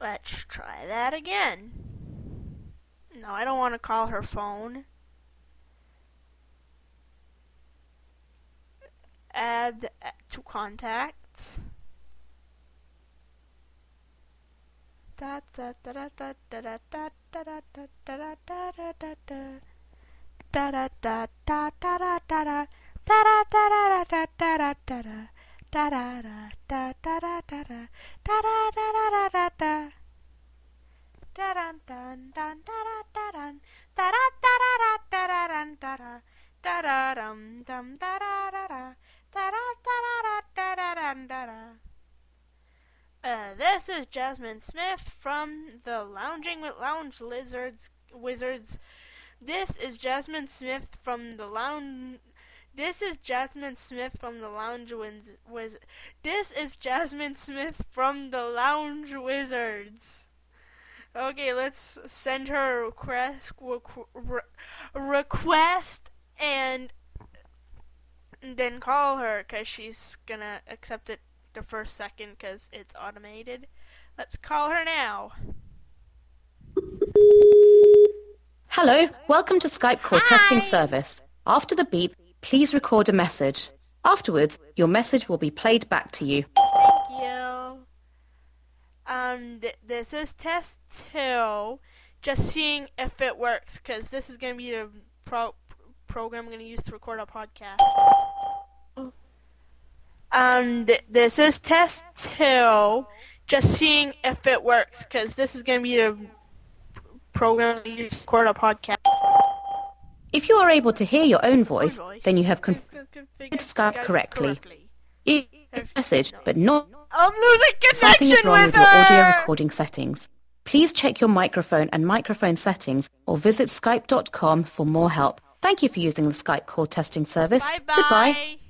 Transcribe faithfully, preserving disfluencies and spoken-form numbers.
Let's try that again. No, I don't want to call her phone. Add to contacts. Da da da da da da da da da da da da da da da. Da da da da da da da da da da da da da da da da. Da da da da da da da da da da da da da. Da dun dun dun da da dun da da da da da dun da da da da dum dum da da da da da da da da dun da da. Uh, this is Jasmine Smith from the Lounging with Lounge Lizards Wizards. This is Jasmine Smith from the Lounge. This is Jasmine Smith from the Lounge Wiz. Wiz- this is Jasmine Smith from the Lounge Wizards. Okay, let's send her a request, requ- request and then call her because she's gonna accept it the first second because it's automated. Let's call her now. Hello, welcome to Skype call Hi. testing service. After the beep, please record a message. Afterwards, your message will be played back to you. Thank you. Um, th- this is test two. Just seeing if it works, because this is going to be the pro- program I'm going to use to record a podcast. Um, th- this is test two. Just seeing if it works, because this is going to be the program I'm going to use to record a podcast. If you are able to hear your own voice, voice. then you have Con- configured con- configured Skype correctly. correctly. If a message, but not I'm losing something is connection wrong with with your audio her! recording settings, please check your microphone and microphone settings or visit skype dot com for more help. Thank you for using the Skype call testing service. Bye-bye. Goodbye.